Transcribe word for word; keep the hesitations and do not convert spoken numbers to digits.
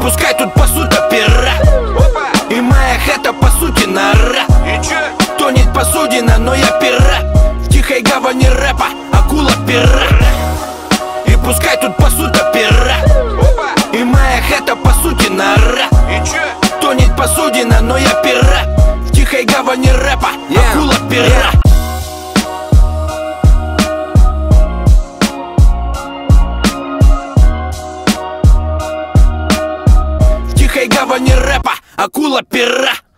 пускай тут пасут опера. И моя хата по сути нора. Тонет посудина, но я пират. В тихой гавани рэпа акула пера. И пускай тут пасут опера. И моя хата по сути нора. Тонет посудина, но я пират. В тихой гавани рэпа акула пера. В тихой гавани рэпа акула пера.